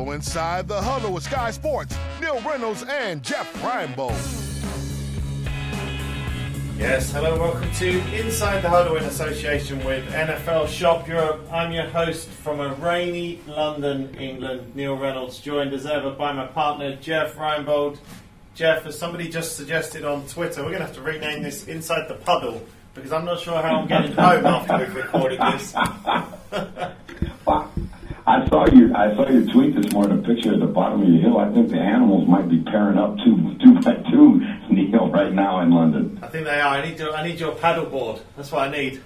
Now inside the huddle with Sky Sports, Neil Reynolds and Jeff Reinebold. Yes, hello, welcome to Inside the Huddle in association with NFL Shop Europe. I'm your host from a rainy London, England, Neil Reynolds, joined as ever by my partner Jeff Reinebold. Jeff, as somebody just suggested on Twitter, we're going to have to rename this Inside the Puddle because I'm not sure how I'm getting home after we've recorded this. I saw your tweet this morning, a picture at the bottom of your hill. I think the animals might be pairing up two by two, Neil, right now in London. I think they are. I need your paddle board. That's what I need.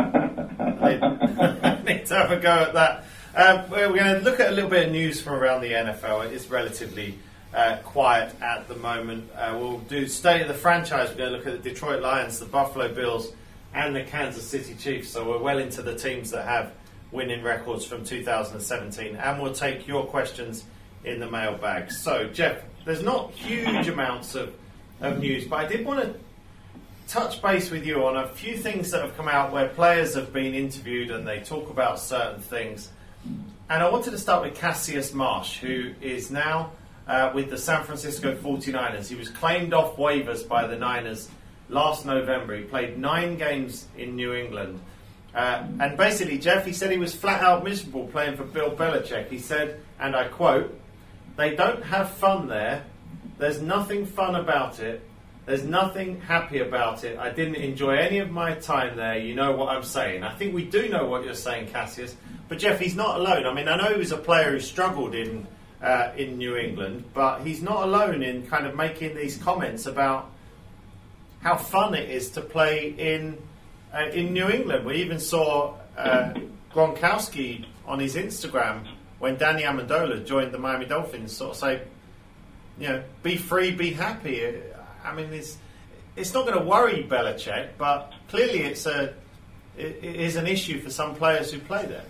I need to have a go at that. We're going to look at a little bit of news from around the NFL. It is relatively quiet at the moment. We'll do state of the franchise. We're going to look at the Detroit Lions, the Buffalo Bills, and the Kansas City Chiefs. So we're well into the teams that have winning records from 2017, and we'll take your questions in the mailbag. So, Jeff, there's not huge amounts of news, but I did want to touch base with you on a few things that have come out where players have been interviewed and they talk about certain things. And I wanted to start with Cassius Marsh, who is now with the San Francisco 49ers. He was claimed off waivers by the Niners last November. He played 9 games in New England. And basically, Jeff, he said he was flat out miserable playing for Bill Belichick. He said, and I quote, "They don't have fun there. There's nothing fun about it. There's nothing happy about it. I didn't enjoy any of my time there. You know what I'm saying." I think we do know what you're saying, Cassius. But Jeff, he's not alone. I mean, I know he was a player who struggled in New England, but he's not alone in kind of making these comments about how fun it is to play in New England. We even saw Gronkowski on his Instagram when Danny Amendola joined the Miami Dolphins sort of say, you know, be free, be happy. I mean, it's not going to worry Belichick, but clearly it is an issue for some players who play there.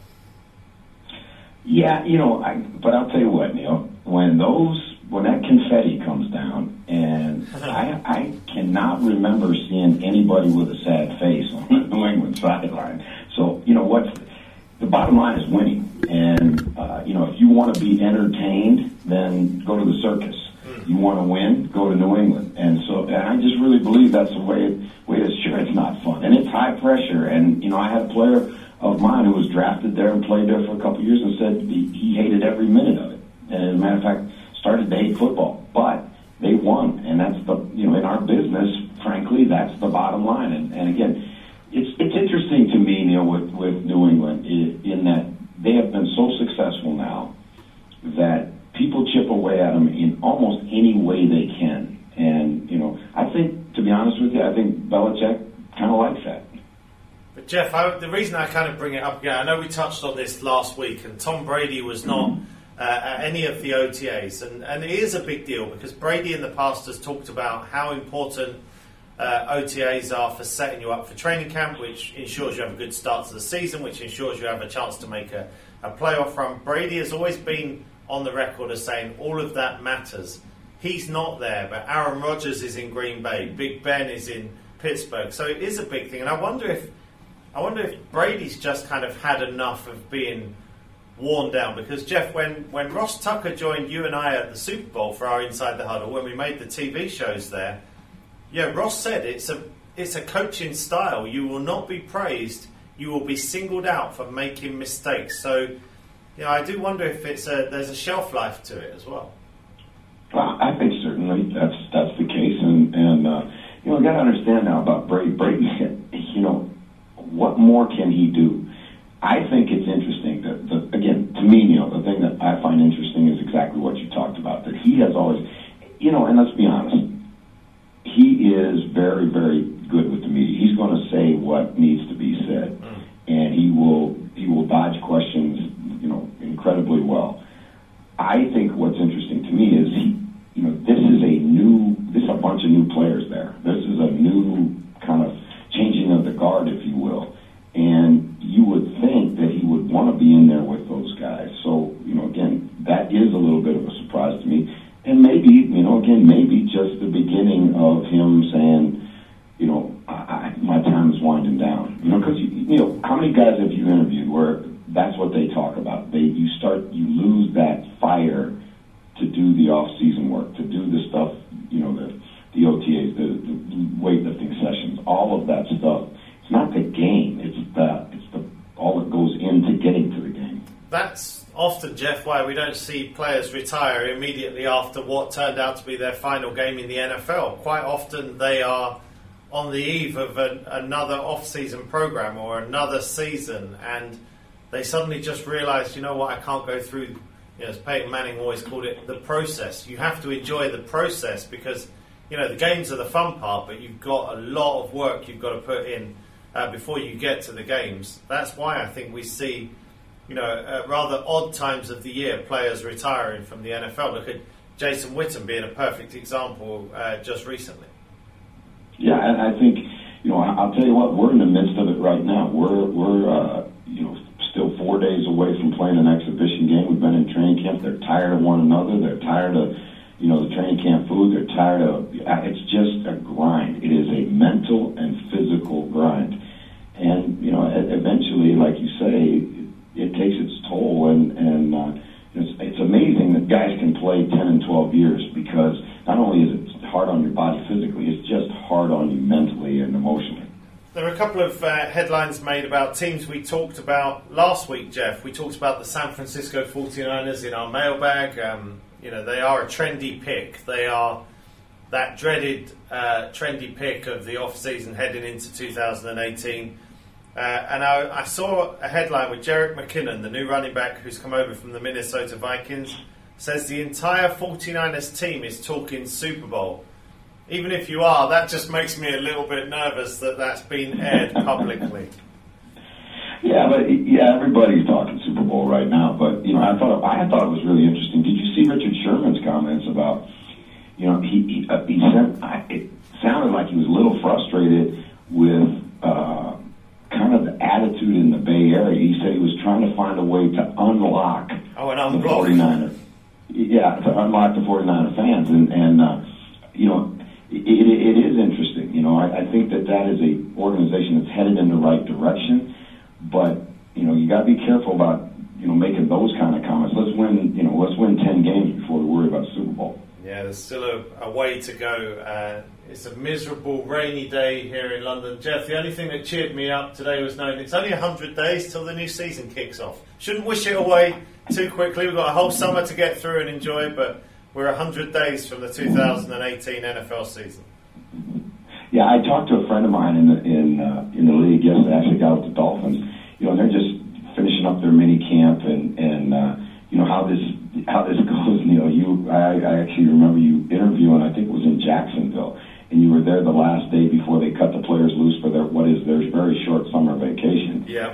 Yeah, but I'll tell you what, Neil, when that confetti comes down, and I cannot remember seeing anybody with a sad face on the New England sideline. So, the bottom line is winning. And, if you want to be entertained, then go to the circus. You want to win, go to New England. And I just really believe that's the way it's sure it's not fun. And it's high pressure. And, I had a player of mine who was drafted there and played there for a couple of years and said he hated every minute of it. And as a matter of fact, started to hate football. But they won. And that's in our business, frankly, that's the bottom line. And again, it's interesting to me, Neil, with New England in that they have been so successful now that people chip away at them in almost any way they can. And, I think, to be honest with you, I think Belichick kind of likes that. But, Jeff, the reason I kind of bring it up again, I know we touched on this last week, and Tom Brady was not at any of the OTAs. And it is a big deal because Brady in the past has talked about how important OTAs are for setting you up for training camp, which ensures you have a good start to the season, which ensures you have a chance to make a playoff run. Brady has always been on the record as saying all of that matters. He's not there, but Aaron Rodgers is in Green Bay. Big Ben is in Pittsburgh. So it is a big thing. And I wonder if Brady's just kind of had enough of being worn down. Because, Jeff, when Ross Tucker joined you and I at the Super Bowl for our Inside the Huddle, when we made the TV shows there, Ross said it's a coaching style. You will not be praised. You will be singled out for making mistakes. So, I do wonder if there's a shelf life to it as well. Well, I think certainly that's the case, and you got to understand now about Brady. Brady, what more can he do? I think it's interesting that again, to me, the thing that I find interesting is exactly what you talked about. That he has always, and let's be honest, he is very, very good with the media. He's going to say what needs to be said, and he will dodge questions, incredibly well. I think what's interesting to me is this is a bunch of new players there. This is a new kind of changing of the guard, if you will. And you would think that he would want to be in there with those guys. So, again, that is a little bit of a surprise to me. And maybe, maybe just the beginning of him saying, my time is winding down. Because, how many guys have you interviewed where that's what they talk about? You lose that fire that's often, Jeff, why we don't see players retire immediately after what turned out to be their final game in the NFL. Quite often they are on the eve of another off-season program or another season, and they suddenly just realise, you know what, I can't go through, as Peyton Manning always called it, the process. You have to enjoy the process because, the games are the fun part, but you've got a lot of work you've got to put in before you get to the games. That's why I think we see, rather odd times of the year, players retiring from the NFL. Look at Jason Witten being a perfect example just recently. Yeah, and I think, I'll tell you what, we're in the midst of it right now. We're still 4 days away from playing an exhibition game. We've been in training camp. They're tired of one another. They're tired of, the training camp food. They're tired of, it's just a grind. It is a mental and physical grind. And, eventually, like you say, it takes its toll. And it's amazing that guys can play 10 and 12 years because not only is it hard on your body physically, it's just hard on you mentally and emotionally. There are a couple of headlines made about teams we talked about last week, Jeff. We talked about the San Francisco 49ers in our mailbag. They are a trendy pick. They are that dreaded trendy pick of the off-season heading into 2018. And I saw a headline with Jerick McKinnon, the new running back who's come over from the Minnesota Vikings, says the entire 49ers team is talking Super Bowl. Even if you are, that just makes me a little bit nervous that that's been aired publicly. Yeah, everybody's talking Super Bowl right now. But I thought it was really interesting. Did you see Richard Sherman's comments about? He said it sounded like he was a little frustrated with kind of the attitude in the Bay Area. He said he was trying to find a way to unlock the 49ers. Yeah, to unlock the 49er fans, and it is interesting. I think that is a organization that's headed in the right direction, but you got to be careful about making those kind of comments. Let's win 10 games before we worry about the Super Bowl. Yeah, there's still a way to go. It's a miserable, rainy day here in London. Jeff, the only thing that cheered me up today was knowing it's only 100 days till the new season kicks off. Shouldn't wish it away too quickly. We've got a whole summer to get through and enjoy, but we're 100 days from the 2018 NFL season. Yeah, I talked to a friend of mine in the league yesterday. I actually got with the Dolphins. And they're just finishing up their mini camp and how this goes. I actually remember you interviewing. I think it was in Jacksonville, and you were there the last day before they cut the players loose for their very short summer vacation. Yeah.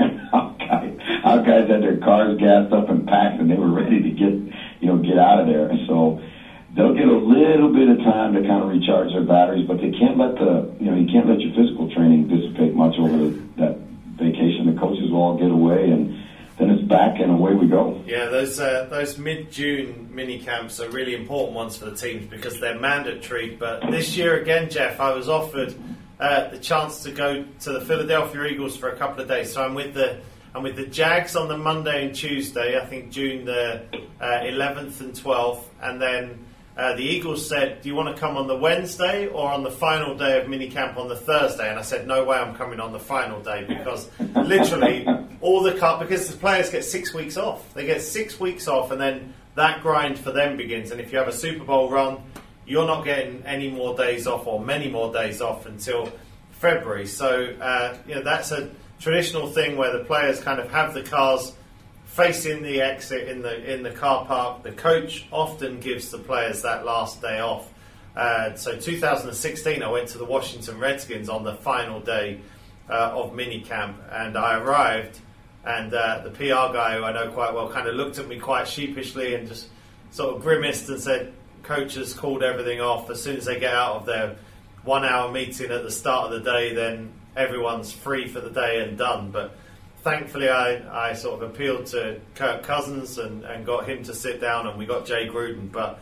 Our guys had their cars gassed up and packed, and they were ready to get out of there. So they'll get a little bit of time to kind of recharge their batteries, but they can't let you can't let your physical training dissipate much over that vacation. The coaches will all get away, and then it's back and away we go. Yeah, those mid-June mini camps are really important ones for the teams because they're mandatory. But this year again, Jeff, I was offered the chance to go to the Philadelphia Eagles for a couple of days. So I'm with the Jags on the Monday and Tuesday, I think June the 11th and 12th, and then the Eagles said, do you want to come on the Wednesday or on the final day of minicamp on the Thursday? And I said, no way I'm coming on the final day because literally because the players get 6 weeks off. They get 6 weeks off and then that grind for them begins. And if you have a Super Bowl run, you're not getting any more days off or many more days off until February. So, that's a traditional thing where the players kind of have the cars facing the exit in the car park. The coach often gives the players that last day off. So 2016, I went to the Washington Redskins on the final day of minicamp, and I arrived, and the PR guy, who I know quite well, kind of looked at me quite sheepishly and just sort of grimaced and said, "Coach has called everything off. As soon as they get out of their 1 hour meeting at the start of the day, then everyone's free for the day and done." But thankfully, I sort of appealed to Kirk Cousins and got him to sit down, and we got Jay Gruden. But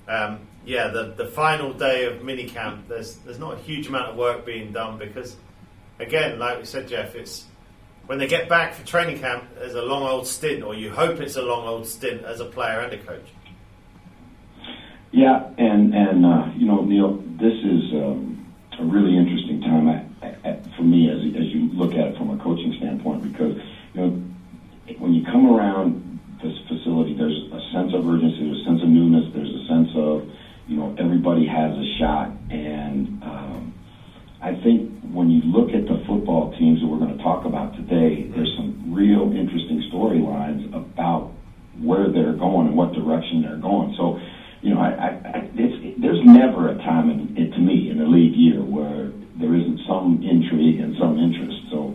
the final day of minicamp, there's not a huge amount of work being done because, again, like we said, Jeff, it's when they get back for training camp, there's a long old stint, or you hope it's a long old stint as a player and a coach. Yeah, and Neil, this is a really interesting time for me as you look at it from a coaching standpoint, because when you come around real interesting storylines about where they're going and what direction they're going. So, there's never a time to me in a league year where there isn't some intrigue and some interest. So,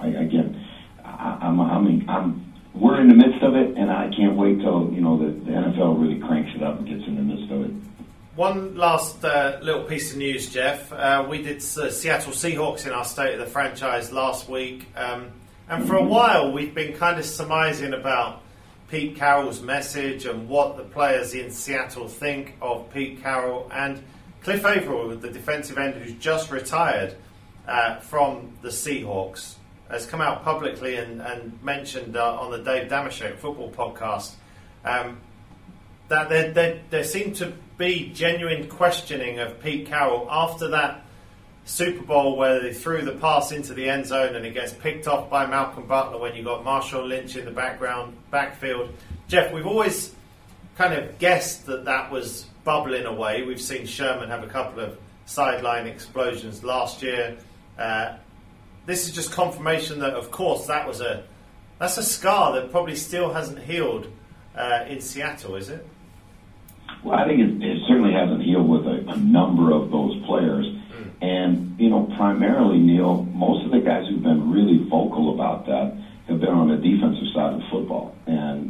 we're in the midst of it, and I can't wait till the NFL really cranks it up and gets in the midst of it. One last little piece of news, Jeff. We did Seattle Seahawks in our State of the Franchise last week, and for a while we've been kind of surmising about Pete Carroll's message and what the players in Seattle think of Pete Carroll. And Cliff Avril, the defensive end who's just retired from the Seahawks, has come out publicly and mentioned on the Dave Damashek football podcast that there seemed to be genuine questioning of Pete Carroll after that Super Bowl where they threw the pass into the end zone and it gets picked off by Malcolm Butler when you got Marshawn Lynch in the backfield. Jeff, we've always kind of guessed that was bubbling away. We've seen Sherman have a couple of sideline explosions last year. This is just confirmation that, of course, that's a scar that probably still hasn't healed in Seattle, is it? Well, I think it certainly hasn't healed with a number of those players. And, primarily, Neil, most of the guys who've been really vocal about that have been on the defensive side of football. And,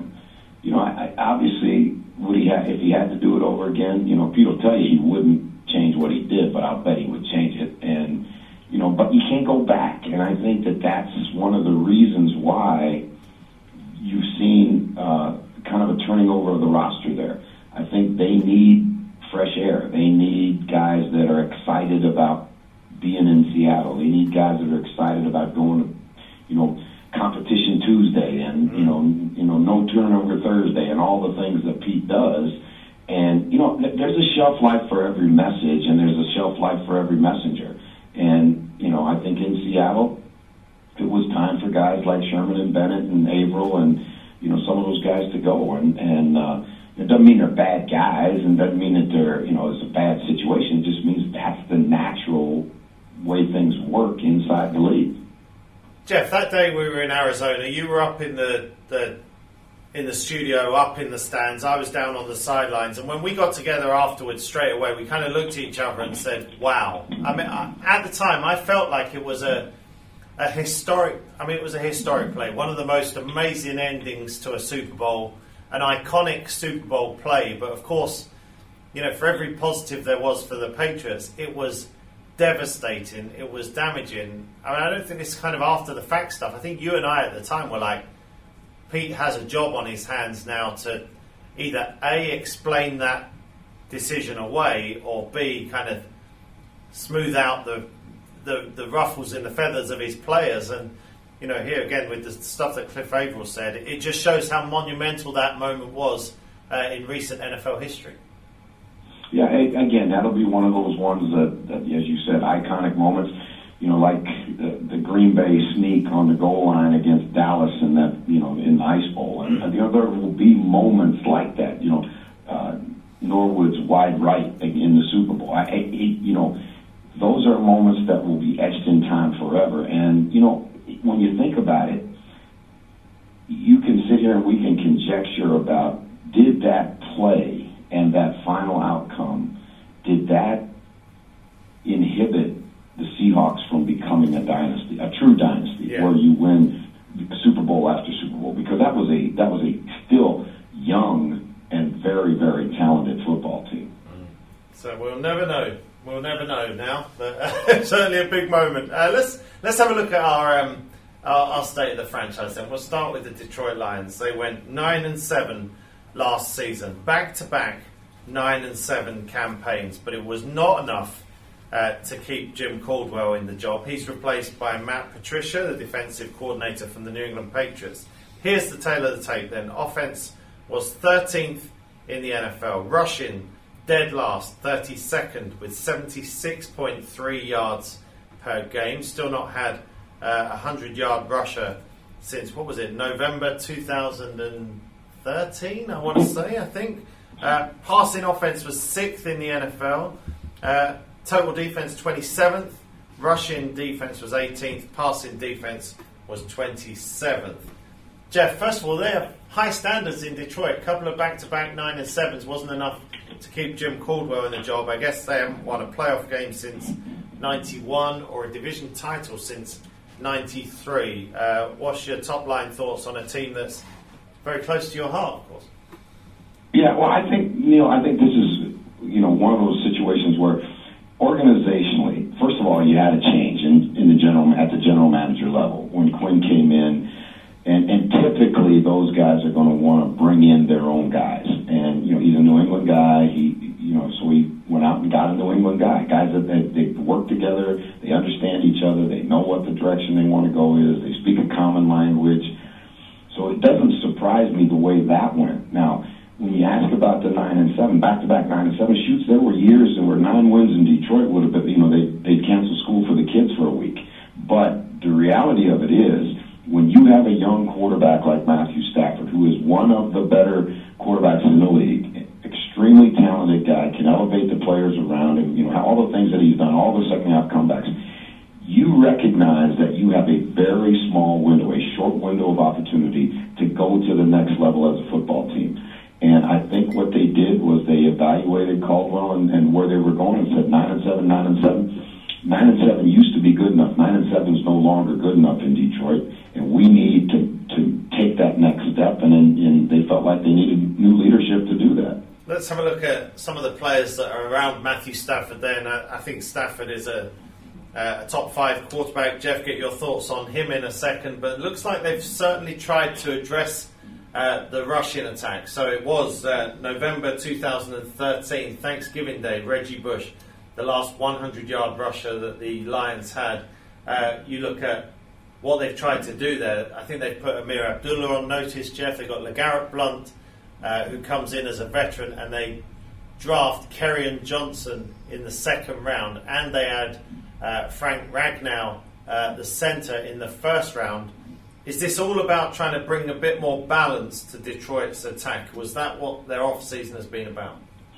I obviously, if he had to do it over again, Pete will tell you he wouldn't change what he did, but I'll bet he would change it. And, but you can't go back. And I think that's one of the reasons why you've seen kind of a turning over of the roster there. I think they need fresh air. They need guys that are excited about being in Seattle. They need guys that are excited about going to, Competition Tuesday and, no turnover Thursday and all the things that Pete does. And, there's a shelf life for every message and there's a shelf life for every messenger. And, I think in Seattle, it was time for guys like Sherman and Bennett and Averill and, some of those guys to go. And it doesn't mean they're bad guys and doesn't mean that they're, it's a bad situation. It just means that's the natural way things work inside the league. Jeff, that day we were in Arizona, you were up in the studio, up in the stands. I was down on the sidelines. And when we got together afterwards, straight away, we kind of looked at each other and said, wow. I mean, at the time, I felt like it was a historic play. One of the most amazing endings to a Super Bowl, an iconic Super Bowl play. But of course, for every positive there was for the Patriots, it was devastating. It was damaging. I mean, I don't think this is kind of after the fact stuff. I think you and I at the time were like, Pete has a job on his hands now to either A, explain that decision away, or B, kind of smooth out the ruffles in the feathers of his players. And, here again with the stuff that Cliff Avril said, it just shows how monumental that moment was in recent NFL history. Yeah, again, that'll be one of those ones that, as you said, iconic moments. Like the Green Bay sneak on the goal line against Dallas in that, in the Ice Bowl. And there will be moments like that. Norwood's wide right in the Super Bowl. Those are moments that will be etched in time forever. And, when you think about it, you can sit here and we can conjecture about, did that play and that final outcome, did that inhibit the Seahawks from becoming a dynasty, a true dynasty, where you win Super Bowl after Super Bowl? Because that was a still young and very, very talented football team. So we'll never know. We'll never know now, but certainly a big moment. Let's have a look at our state of the franchise. Then we'll start with the Detroit Lions. They went 9-7 last season, back-to-back 9-7 campaigns, but it was not enough to keep Jim Caldwell in the job. He's replaced by Matt Patricia, the defensive coordinator from the New England Patriots. Here's the tale of the tape then. Offense was 13th in the NFL. Rushing, dead last, 32nd with 76.3 yards per game. Still not had a 100-yard rusher since, November 2013, I want to say, I think. Passing offense was 6th in the NFL. Total defense 27th. Rushing defense was 18th. Passing defense was 27th. Jeff, first of all, they have high standards in Detroit. A couple of back-to-back 9 and 7s wasn't enough to keep Jim Caldwell in the job. I guess they haven't won a playoff game since 91 or a division title since 93. What's your top-line thoughts on a team that's very close to your heart, of course? Yeah, well, I think this is, one of those situations where organizationally, first of all, you had a change at the general manager level when Quinn came in, and typically those guys are going to want to bring in their own guys. And he's a New England guy. So he went out and got a New England guys that they work together, they understand each other, they know what the direction they want to go is, they speak a common language. So it doesn't surprise me the way that went. Now, when you ask about the 9 and 7, back-to-back 9 and 7 shoots, there were years there were 9 wins in Detroit would have been, they'd cancel school for the kids for a week. But the reality of it is, when you have a young quarterback like Matthew Stafford, who is one of the better quarterbacks in the league, extremely talented guy, can elevate the players around him, all the things that he's done, all the second-half comebacks, you recognize that you have a very small window, a short window of opportunity to go to the next level as a football team. And I think what they did was they evaluated Caldwell and where they were going and said 9 and 7, 9 and 7. 9 and 7 used to be good enough. 9 and 7 is no longer good enough in Detroit, and we need to take that next step. And they felt like they needed new leadership to do that. Let's have a look at some of the players that are around Matthew Stafford there. And I think Stafford is a top 5 quarterback. Jeff, get your thoughts on him in a second. But it looks like they've certainly tried to address the rushing attack. So it was November 2013, Thanksgiving Day, Reggie Bush, the last 100-yard rusher that the Lions had. You look at what they've tried to do there. I think they've put Amir Abdullah on notice, Jeff. They've got LeGarrette Blount, who comes in as a veteran, and they draft Kerryon Johnson in the 2nd round, and they add Frank Ragnow, the center, in the 1st round. Is this all about trying to bring a bit more balance to Detroit's attack? Was that what their off-season has been about?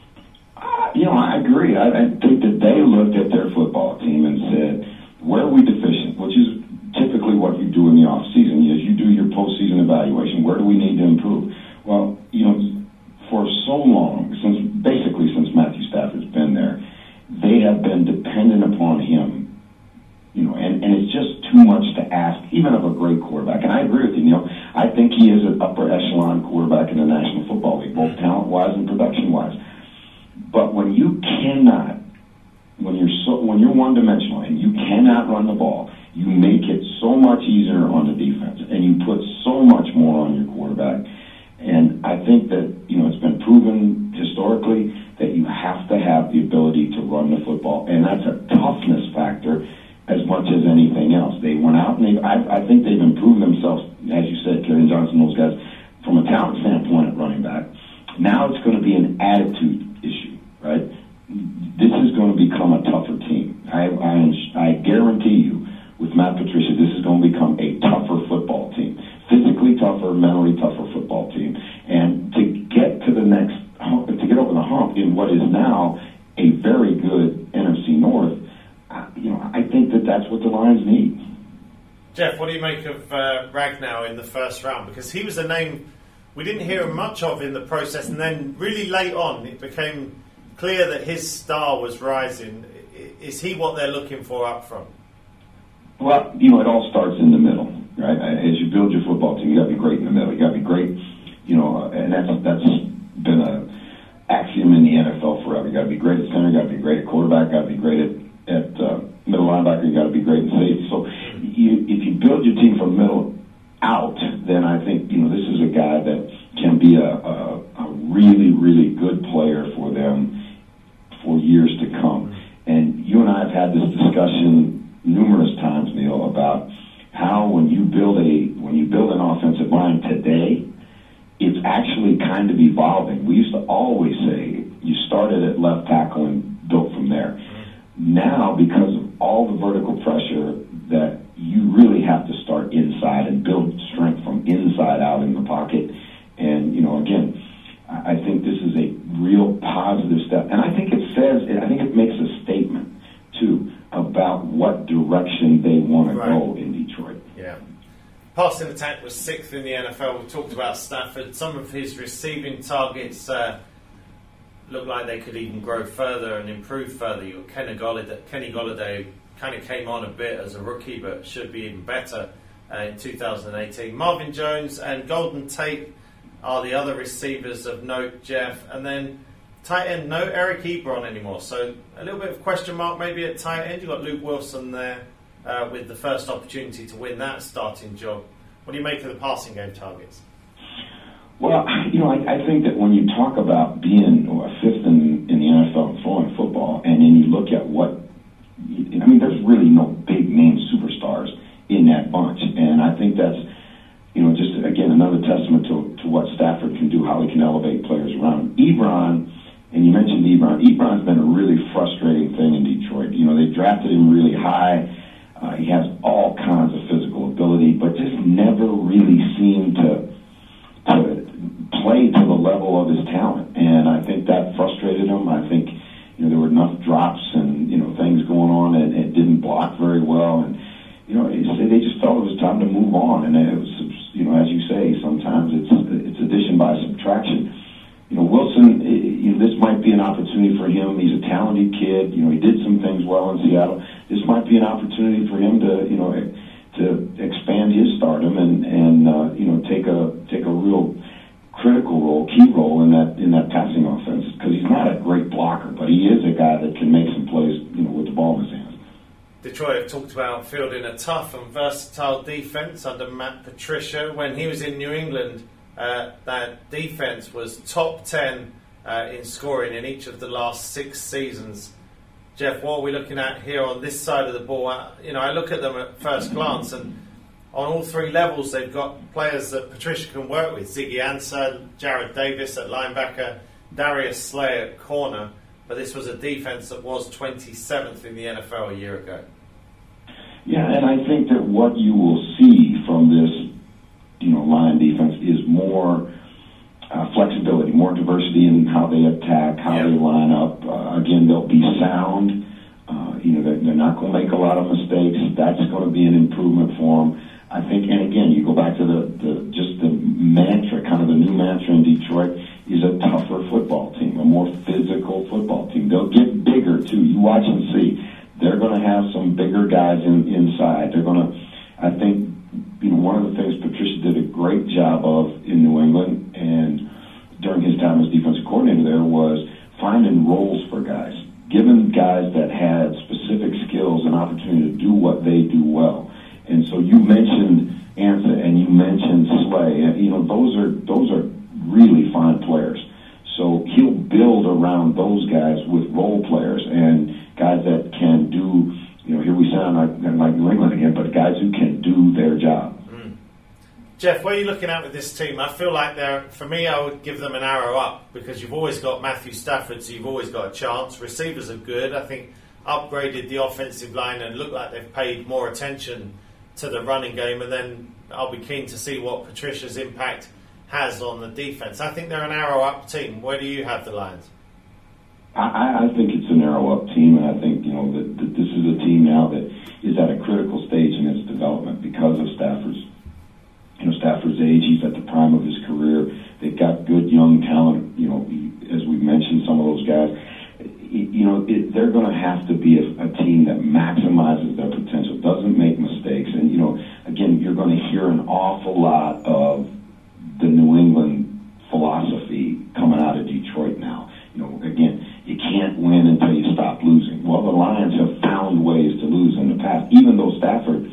I agree. I think that they looked at their football team and said, where are we deficient? Which is typically what you do in the off-season. Is you do your postseason evaluation. Where do we need to improve? Well, for so long, since Matthew Stafford's been there, they have been dependent upon him. And it's just too much to ask, even of a great quarterback. And I agree with you, Neil. I think he is an upper echelon quarterback in the National Football League, both talent-wise and production-wise. But when you're one-dimensional and you cannot run the ball, you make it so much easier on the defense, and you put so much more on your quarterback. And I think that it's been proven historically that you have to have the ability to run the football, and that's a toughness factor as much as anything else. They went out and I think they've improved themselves, as you said, Kerryon Johnson, those guys, from a talent standpoint at running back. Now it's going to be an attitude issue, right? This is going to become a tougher team. I guarantee you, with Matt Patricia, this is going to become a tougher football team. Physically tougher, mentally tougher football team. And to get to the next hump, to get over the hump in what is now a very good NFC North, I think that that's what the Lions need. Jeff, what do you make of Ragnow in the 1st round? Because he was a name we didn't hear much of in the process, and then really late on it became clear that his star was rising. Is he what they're looking for up front? Well, it all starts in the middle, right? As you build your football team, you got to be great in the middle. You got to be great, and that's been an axiom in the NFL forever. You got to be great at center, you got to be great at quarterback, you got to be great at middle linebacker, you got to be great in safety. So if you build your team from middle out, then I think this is a guy that can be a really, really good player for them for years to come. And you and I have had this discussion numerous times, Neil, about how when you build an offensive line today, it's actually kind of evolving. We used to always say you started at left tackle and built from there. Now, because of all the vertical pressure, that you really have to start inside and build strength from inside out in the pocket. And, again, I think this is a real positive step. And I think it makes a statement, too, about what direction they want to go in Detroit. Yeah. Passing attack was 6th in the NFL. We've talked about Stafford. Some of his receiving targets look like they could even grow further and improve further. Kenny Golladay kind of came on a bit as a rookie, but should be even better in 2018. Marvin Jones and Golden Tate are the other receivers of note, Jeff. And then tight end, no Eric Ebron anymore. So a little bit of question mark maybe at tight end. You've got Luke Wilson there with the first opportunity to win that starting job. What do you make of the passing game targets? Well, I think that when you talk about being fifth in the NFL in throwing football, and then you look at there's really no big name superstars in that bunch, and I think that's just again another testament to what Stafford can do, how he can elevate players around him. Ebron, and you mentioned Ebron. Ebron's been a really frustrating thing in Detroit. They drafted him really high. He has all kinds of physical ability, but just never really seemed to play to the level of his talent, and I think that frustrated him. I think there were enough drops and things going on, and it didn't block very well, and they just felt it was time to move on. And it was, as you say, sometimes it's addition by subtraction. Wilson, this might be an opportunity for him. He's a talented kid. He did some things well in Seattle. This might be an opportunity for him to expand his stardom and take a real critical role, key role in that passing offense, because he's not a great blocker, but he is a guy that can make some plays, with the ball in his hands. Detroit have talked about fielding a tough and versatile defense under Matt Patricia. When he was in New England, that defense was top 10 in scoring in each of the last 6 seasons. Jeff, what are we looking at here on this side of the ball? I look at them at first glance, and on all 3 levels, they've got players that Patricia can work with. Ziggy Ansah, Jared Davis at linebacker, Darius Slay at corner. But this was a defense that was 27th in the NFL a year ago. Yeah, and I think that what you will see from this, line defense is more flexibility, more diversity in how they attack, how they line up. Again, they'll be sound. They're not going to make a lot of mistakes. That's going to be an improvement for them. I think, and again, you go back to the mantra, kind of the new mantra in Detroit, is a tougher football team, a more physical football team. They'll get bigger, too. You watch and see. They're going to have some bigger guys inside. They're going to, I think, one of the things Patricia did a great job of in New England and during his time as defensive coordinator there was finding roles for guys, giving guys that had specific skills an opportunity to do what they do well. And so you mentioned Ansah and you mentioned Slay. Those are really fine players. So he'll build around those guys with role players and guys that can do, here we sound like New England again, but guys who can do their job. Jeff, what are you looking at with this team? I feel like for me, I would give them an arrow up because you've always got Matthew Stafford, so you've always got a chance. Receivers are good. I think upgraded the offensive line and look like they've paid more attention to the running game, and then I'll be keen to see what Patricia's impact has on the defense. I think they're an arrow-up team. Where do you have the Lions? I think it's an arrow-up team, and I think that this is a team now that is at a critical stage in its development because of Stafford's age. He's at the prime of his career. They've got good young talent. As we mentioned, some of those guys. They're going to have to be a team that maximizes their potential, doesn't make mistakes, and again, you're going to hear an awful lot of the New England philosophy coming out of Detroit now. Again, you can't win until you stop losing. Well, the Lions have found ways to lose in the past, even though Stafford,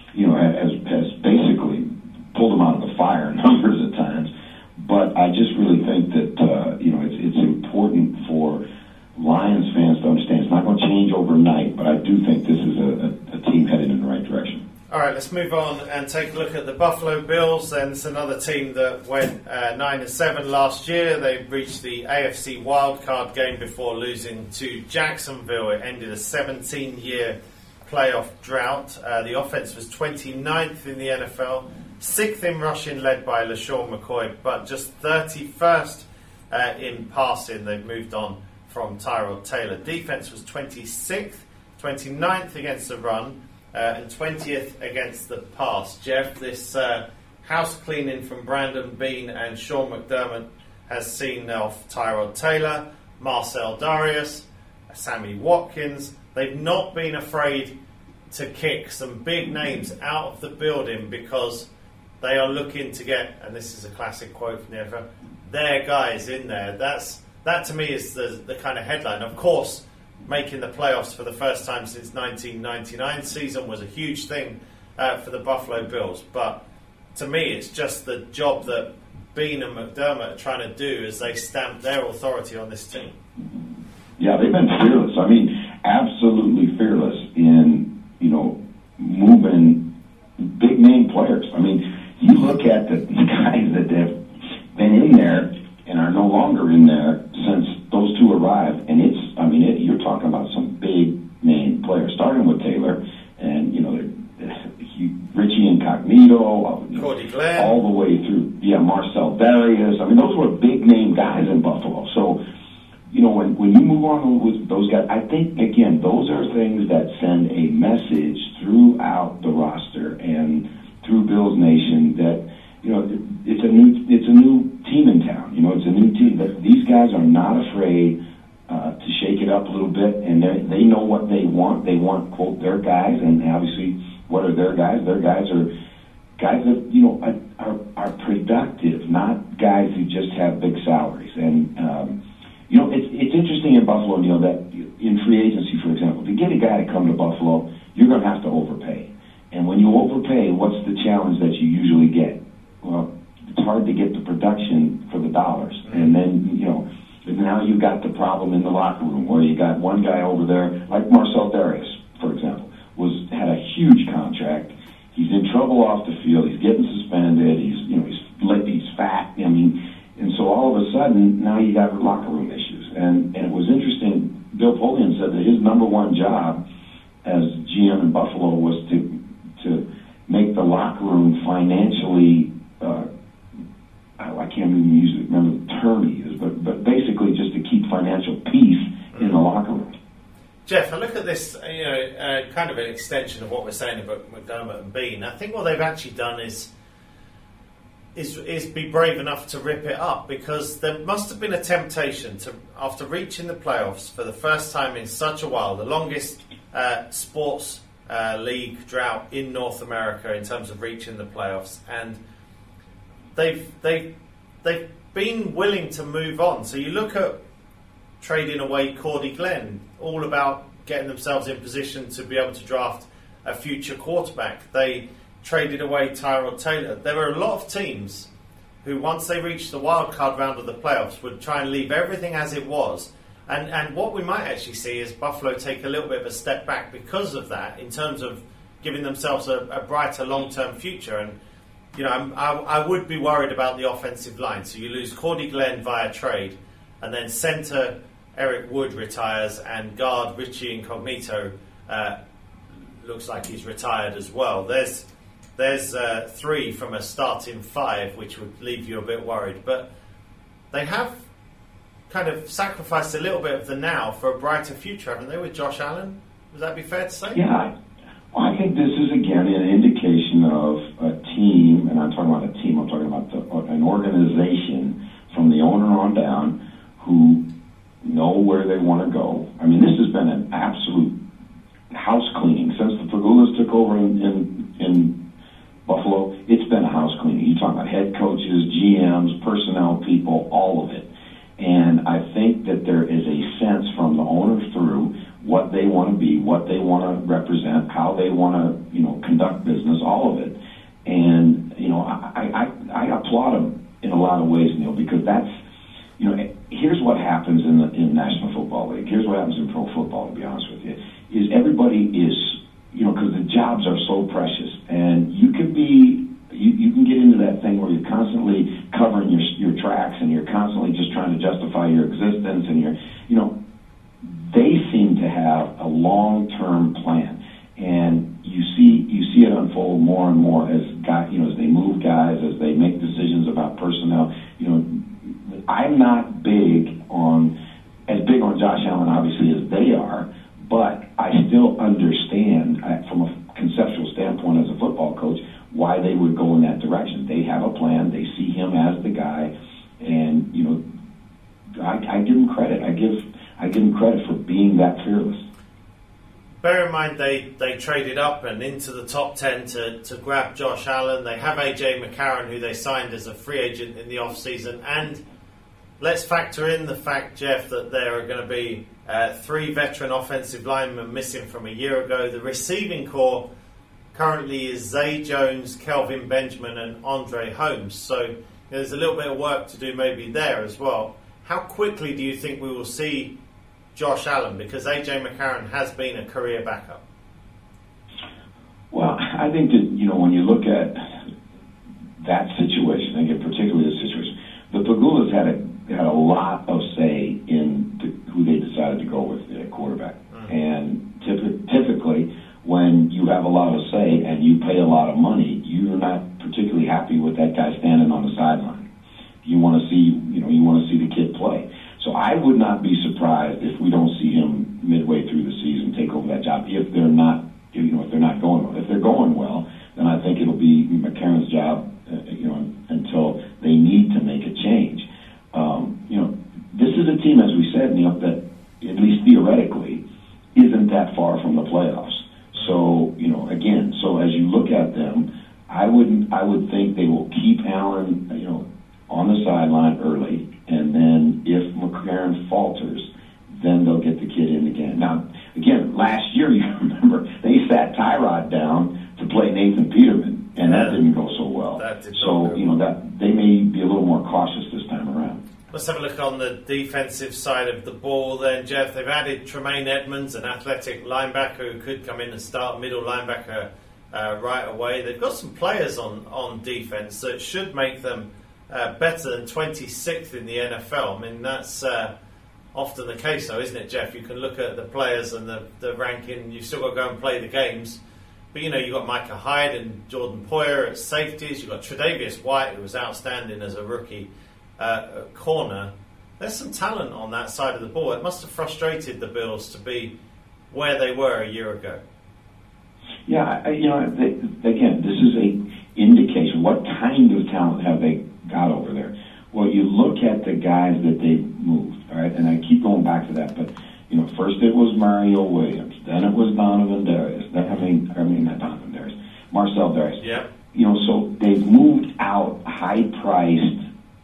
has basically pulled them out of the fire numbers at times. But I just really think that it's important for Lions fans to understand it's not going to change overnight. But I do think this is a team headed in the right direction. All right, let's move on and take a look at the Buffalo Bills. And it's another team that went 9-7 last year. They reached the AFC wildcard game before losing to Jacksonville. It ended a 17-year playoff drought. The offense was 29th in the NFL, 6th in rushing, led by LaShawn McCoy, but just 31st in passing. They've moved on from Tyrod Taylor. Defense was 26th, 29th against the run, and 20th against the pass. Jeff, this house cleaning from Brandon Beane and Sean McDermott has seen off Tyrod Taylor, Marcel Darius, Sammy Watkins. They've not been afraid to kick some big names out of the building because they are looking to get, and this is a classic quote from the NFL, their guys in there. That to me is the kind of headline. Of course, making the playoffs for the first time since 1999 season was a huge thing for the Buffalo Bills. But to me, it's just the job that Beane and McDermott are trying to do as they stamp their authority on this team. Yeah, they've been fearless. I mean, absolutely fearless in, moving big name players. I mean, you look at the guys that have been in there and are no longer in there since those two arrived, and you're talking about some big name players, starting with Taylor, and Richie Incognito, Cody Glenn, all the way through, Marcel Darius. I mean, those were big name guys in Buffalo. So, when you move on with those guys, I think again those are things that send a message throughout the roster and through Bills Nation that it's a new team in town. It's a new team. But these guys are not afraid to shake it up a little bit, and they know what they want. They want, quote, their guys, and obviously, what are their guys? Their guys are guys that are productive, not guys who just have big salaries. And it's interesting in Buffalo, Neil, that in free agency, for example, to get a guy to come to Buffalo, you're going to have to overpay. And when you overpay, what's the challenge that you usually get? Well, it's hard to get the production for the dollars. And then, now you've got the problem in the locker room where you got one guy over there, like Marcel Darius, for example, had a huge contract. He's in trouble off the field. He's getting suspended. He's fat. And so all of a sudden, now you got locker room issues. And it was interesting. Bill Polian said that his number one job as GM in Buffalo was to make the locker room financially. I can't even remember the term he used, but basically just to keep financial peace in the locker room. Jeff, I look at this, kind of an extension of what we're saying about McDermott and Beane. I think what they've actually done is be brave enough to rip it up, because there must have been a temptation to, after reaching the playoffs for the first time in such a while, the longest sports league drought in North America in terms of reaching the playoffs, and they've been willing to move on. So you look at trading away Cody Glenn, all about getting themselves in position to be able to draft a future quarterback. They traded away Tyrod Taylor. There were a lot of teams who, once they reached the wild card round of the playoffs, would try and leave everything as it was. And what we might actually see is Buffalo take a little bit of a step back because of that, in terms of giving themselves a brighter long-term future. And I would be worried about the offensive line. So you lose Cody Glenn via trade, and then center Eric Wood retires, and guard Richie Incognito looks like he's retired as well. There's 3 from a starting 5, which would leave you a bit worried. But they have kind of sacrificed a little bit of the now for a brighter future, haven't they, with Josh Allen? Would that be fair to say? Yeah. Well, I think this is, again, an indication of a team, and I'm talking about a team, I'm talking about an organization from the owner on down who know where they want to go. I mean, this has been an absolute house cleaning. Since the Pegulas took over in Buffalo, it's been a house cleaning. You're talking about head coaches, GMs, personnel people, all of it. And I think that there is a sense from the owner through what they want to be, what they want to represent, how they want to, conduct business, all of it. And, I applaud them in a lot of ways, Neil, because that's, here's what happens in the National Football League. Here's what happens in pro football, to be honest with you, is everybody is, because the jobs are so precious, and you can get into that thing where you're constantly covering your tracks, and you're constantly just trying to justify your existence, and they seem to have a long-term plan, and you see it unfold more and more as as they move guys, as they make decisions about personnel. I'm not as big on Josh Allen, obviously, as they are, but I still understand from a a plan. They see him as the guy, and I give him credit. I give him credit for being that fearless. Bear in mind they traded up and into the top 10 to grab Josh Allen. They have A.J. McCarron, who they signed as a free agent in the offseason. And let's factor in the fact, Jeff, that there are going to be 3 veteran offensive linemen missing from a year ago. The receiving core currently is Zay Jones, Kelvin Benjamin, and Andre Holmes. So there's a little bit of work to do maybe there as well. How quickly do you think we will see Josh Allen? Because A.J. McCarron has been a career backup. Well, I think that, when you look at that situation, again, particularly the situation, the Pegulas had a lot of say in who they decided to go with at quarterback. And typically, when you have a lot of say and you pay a lot of money, you're not particularly happy with that guy standing on the sideline. You want to see the kid play. So I would not be surprised if we don't see him midway through the season take over that job if they're not going well. If they're going well, then I think it'll be McCarron's job, until they need to make a change. This is a team, as we said, Neil, that at least theoretically isn't that far from the playoffs. So so as you look at them, I would think they will keep Allen, on the sideline early. And then if McCarron falters, then they'll get the kid in again. Now, again, last year, you remember, they sat Tyrod down to play Nathan Peterman, and that didn't go so well. That they may be a little more cautious this time around. Let's have a look on the defensive side of the ball then, Jeff. They've added Tremaine Edmonds, an athletic linebacker who could come in and start middle linebacker right away. They've got some players on defense that should make them better than 26th in the NFL. I mean, that's often the case, though, isn't it, Jeff? You can look at the players and the ranking. You've still got to go and play the games. But, you've got Micah Hyde and Jordan Poyer at safeties. You've got Tre'Davious White, who was outstanding as a rookie corner. There's some talent on that side of the ball. It must have frustrated the Bills to be where they were a year ago. Yeah, again, this is a indication. What kind of talent have they got over there? Well, you look at the guys that they moved, all right, and I keep going back to that, but first it was Mario Williams, then it was Donovan Darius, not Donovan Darius, Marcel Darius. Yeah. So they've moved out high-priced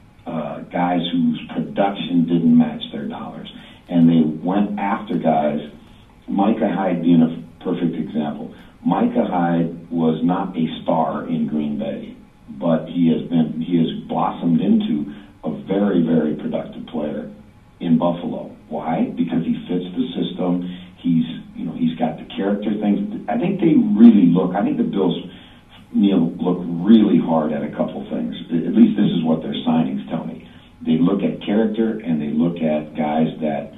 guys whose production didn't match their dollars, and they went after guys. Micah Hyde being a perfect example. Micah Hyde was not a star in Green Bay, but he has blossomed into a very, very productive player in Buffalo. Why? Because he fits the system. He's got the character things. I think the Bills, Neil, look really hard at a couple things. At least this is what their signings tell me. They look at character and they look at guys that,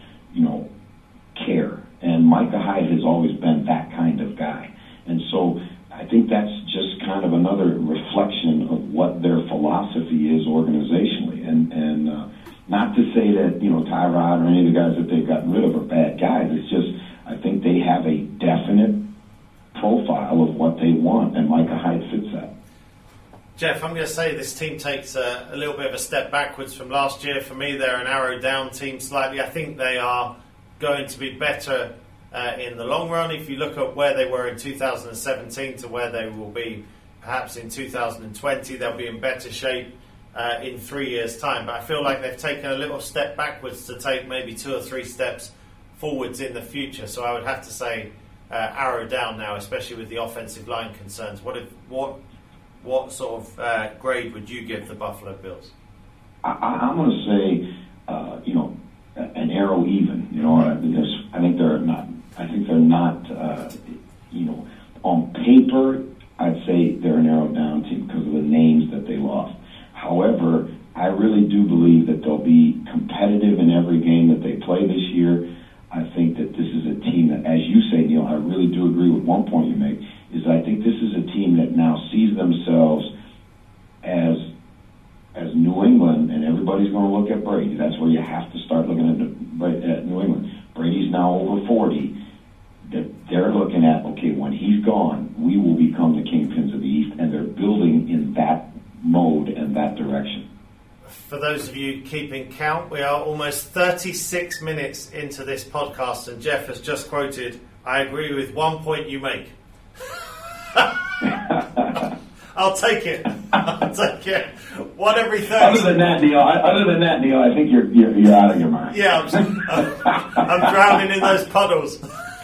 care. And Micah Hyde has always been that kind of guy. And so I think that's just kind of another reflection of what their philosophy is organizationally. And not to say that, Tyrod or any of the guys that they've gotten rid of are bad guys. It's just I think they have a definite profile of what they want, and Micah Hyde fits that. Jeff, I'm going to say this team takes a little bit of a step backwards from last year. For me, they're an arrow down team slightly. I think they are going to be better in the long run. If you look at where they were in 2017 to where they will be perhaps in 2020, they'll be in better shape in 3 years' time. But I feel like they've taken a little step backwards to take maybe 2 or 3 steps forwards in the future. So I would have to say arrow down now, especially with the offensive line concerns. What sort of grade would you give the Buffalo Bills? I'm going to say, an arrow even. Because I think they're not. On paper, I'd say they're an arrow down team because of the names that they lost. However, I really do believe that they'll be competitive in every game that they play this year. I think that this is a team that, as you say, Neil, I really do agree with one point you make, is I think this is a team that now sees themselves as New England, and everybody's going to look at Brady. That's where you have to start looking at New England. Brady's now over 40. They're looking at, okay, when he's gone, we will become the kingpins of the East, and they're building in that mode and that direction. For those of you keeping count, we are almost 36 minutes into this podcast, and Jeff has just quoted, "I agree with one point you make." I'll take it. I'll take it. One every 30. Other than that, Neil, I think you're out of your mind. Yeah, I'm drowning in those puddles.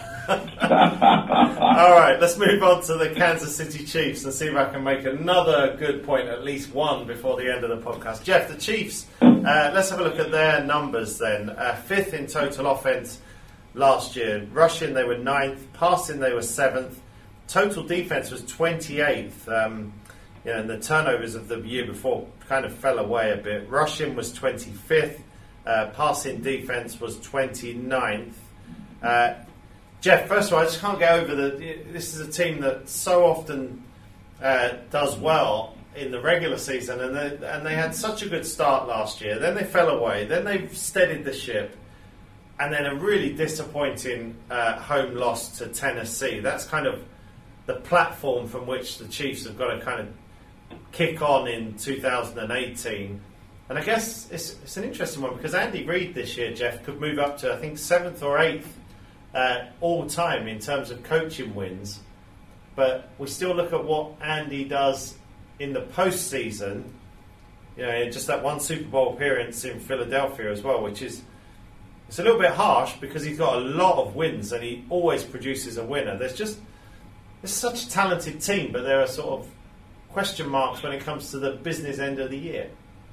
All right, let's move on to the Kansas City Chiefs and see if I can make another good point, at least one, before the end of the podcast. Jeff, the Chiefs, let's have a look at their numbers then. 5th in total offense last year. Rushing, they were 9th. Passing, they were 7th. Total defense was 28th. And the turnovers of the year before kind of fell away a bit. Rushing was 25th. Passing defense was 29th. Jeff, first of all, I just can't get over this is a team that so often does well in the regular season, and they had such a good start last year. Then they fell away. Then they steadied the ship, and then a really disappointing home loss to Tennessee. That's kind of the platform from which the Chiefs have got to kind of kick on in 2018. And I guess it's an interesting one because Andy Reid this year, Jeff, could move up to, I think, 7th or 8th all time in terms of coaching wins. But we still look at what Andy does in the postseason, just that one Super Bowl appearance in Philadelphia as well, which is, it's a little bit harsh because he's got a lot of wins and he always produces a winner. There's such a talented team, but there are sort of question marks when it comes to the business end of the year.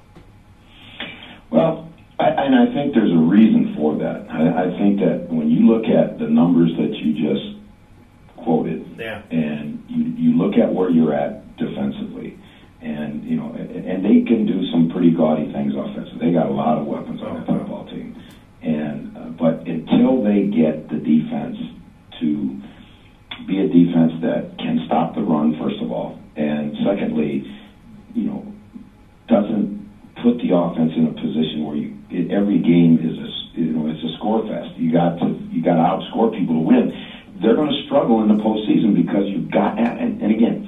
Well, I think there's a reason for that. I think that when you look at the numbers that you just quoted, and you look at where you're at defensively, and and they can do some pretty gaudy things offensively. They got a lot of weapons on that football team, and but until they get the defense to be a defense that can stop the run, first of all, and secondly, doesn't put the offense in a position where every game is it's a score fest. You got to outscore people to win. They're going to struggle in the postseason because you've got, and again,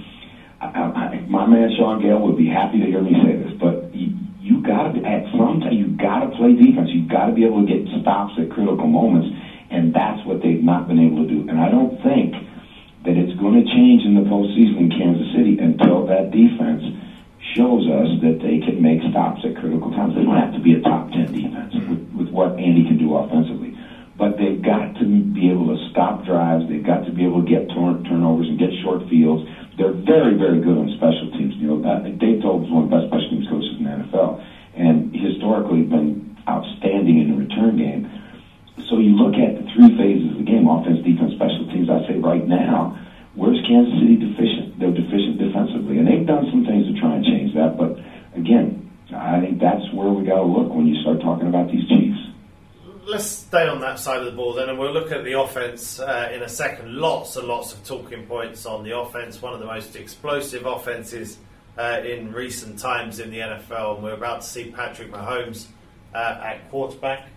my man Sean Gale would be happy to hear me say this, but you got to at some time you got to play defense. You've got to be able to get stops at critical moments, and that's what they've not been able to do. And I don't think that it's going to change in the postseason in Kansas City until that defense shows us that they can make stops at critical times. They don't have to be a top 10 defense with what Andy can do offensively, but they've got to be able to stop drives. They've got to be able to get turnovers and get short fields. They're very, very good on special teams. Dave Toll is one of the best special teams coaches in the NFL, and historically been outstanding in the return game. So you look at the three phases of the game: offense, defense, special teams. I say right now, where's Kansas City deficient? They're deficient defensively, and they've done some things to try and change that. But again, I think that's where we got to look when you start talking about these Chiefs. Let's stay on that side of the ball then, and we'll look at the offense in a second. Lots and lots of talking points on the offense. One of the most explosive offenses in recent times in the NFL, and we're about to see Patrick Mahomes at quarterback.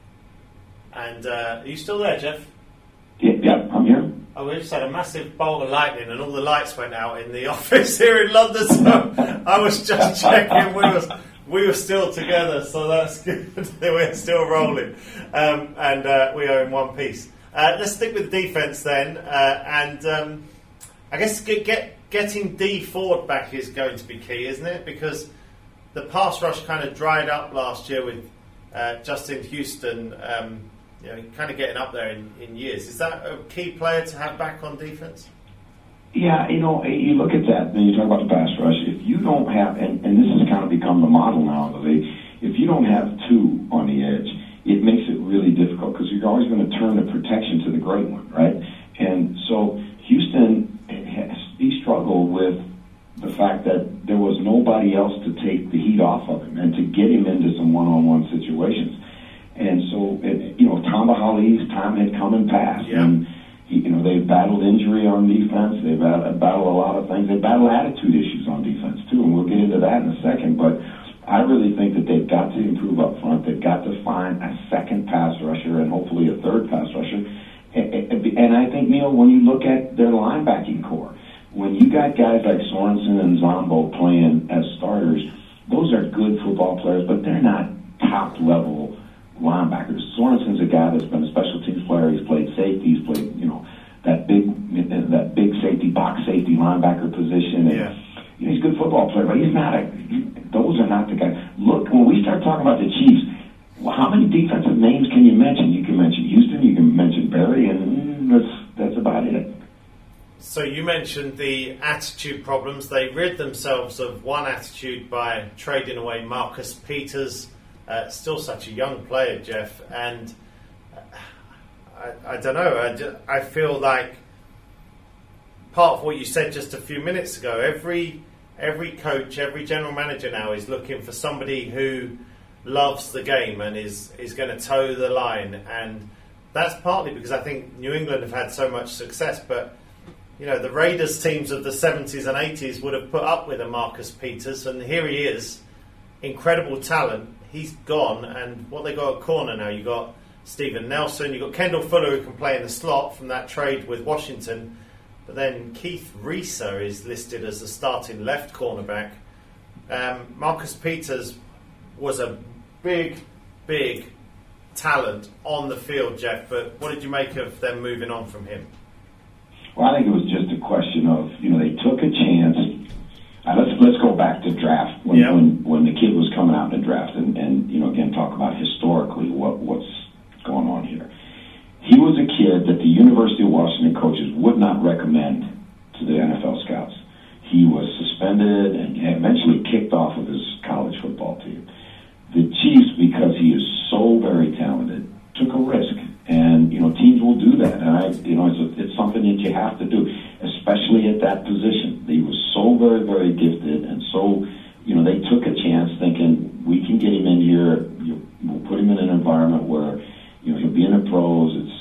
And are you still there, Jeff? Yeah, I'm here. Oh, we just had a massive bolt of lightning and all the lights went out in the office here in London, so I was just checking we were still together, so that's good. We're still rolling, and we are in one piece. Let's stick with defense then, and I guess getting Dee Ford back is going to be key, isn't it? Because the pass rush kind of dried up last year with Justin Houston, kind of getting up there in years. Is that a key player to have back on defense? Yeah, you look at that, and you talk about the pass rush. If you don't have, and this has kind of become the model now in the league, if you don't have two on the edge, it makes it really difficult because you're always going to turn the protection to the great one, right? And so Houston, he struggled with the fact that there was nobody else to take the heat off of him and to get him into some one-on-one situations. And so, Tamba Hali's time had come and passed. Yeah. And they've battled injury on defense. They've battled a lot of things. They battled attitude issues on defense, too, and we'll get into that in a second. But I really think that they've got to improve up front. They've got to find a second pass rusher and hopefully a third pass rusher. And I think, Neil, when you look at their linebacking core, when you got guys like Sorensen and Zombo playing as starters, those are good football players, but they're not top-level linebackers. Sorensen's a guy that's been a special teams player. He's played safety. He's played, that big safety, box safety linebacker position. And, he's a good football player, but he's not those are not the guys. Look, when we start talking about the Chiefs, how many defensive names can you mention? You can mention Houston, you can mention Barry, and that's about it. So you mentioned the attitude problems. They rid themselves of one attitude by trading away Marcus Peters, still such a young player, Jeff. And I don't know, I feel like part of what you said just a few minutes ago, every coach, every general manager now is looking for somebody who loves the game and is going to toe the line. And that's partly because I think New England have had so much success, but the Raiders teams of the 70s and 80s would have put up with a Marcus Peters, and here he is, incredible talent. He's gone, and what they got at corner now, you got Steven Nelson, you got Kendall Fuller who can play in the slot from that trade with Washington, but then Keith Reeser is listed as the starting left cornerback. Marcus Peters was a big talent on the field, Jeff, but what did you make of them moving on from him? Well, I think it was just a question of, they took a chance. Let's go back to draft when the kid was coming out in the draft, and again talk about historically what's going on here. He was a kid that the University of Washington coaches would not recommend to the NFL scouts. He was suspended and eventually kicked off of his college football team. The Chiefs, because he is so very talented, took a risk. And, teams will do that. And it's something that you have to do, especially at that position. He was so very, very gifted. And so, they took a chance thinking, we can get him in here. We'll put him in an environment where, he'll be in the pros. It's,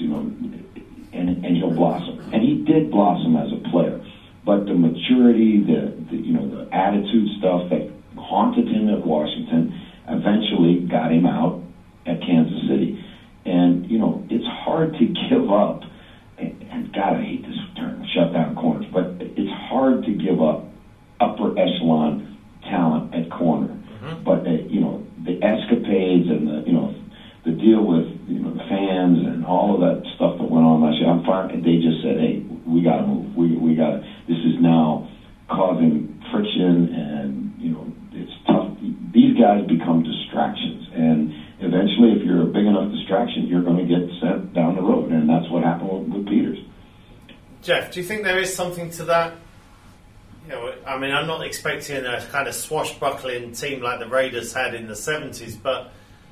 and he'll blossom. And he did blossom as a player. But the maturity, the attitude stuff that haunted him at Washington eventually got him out at Kansas City. And, it's hard to give up, and God, I hate this term, shut down corners, but it's hard to give up upper echelon talent at corner. Mm-hmm. But, the escapades and the deal with, the fans and all of that stuff that went on last year, I'm fine. They just said, hey, we got to move. We got to, this is now causing friction and, it's tough. These guys become distractions. And eventually, if you're a big enough distraction, you're going to get sent down the road. And that's what happened with Peters. Jeff, do you think there is something to that? I'm not expecting a kind of swashbuckling team like the Raiders had in the 70s, but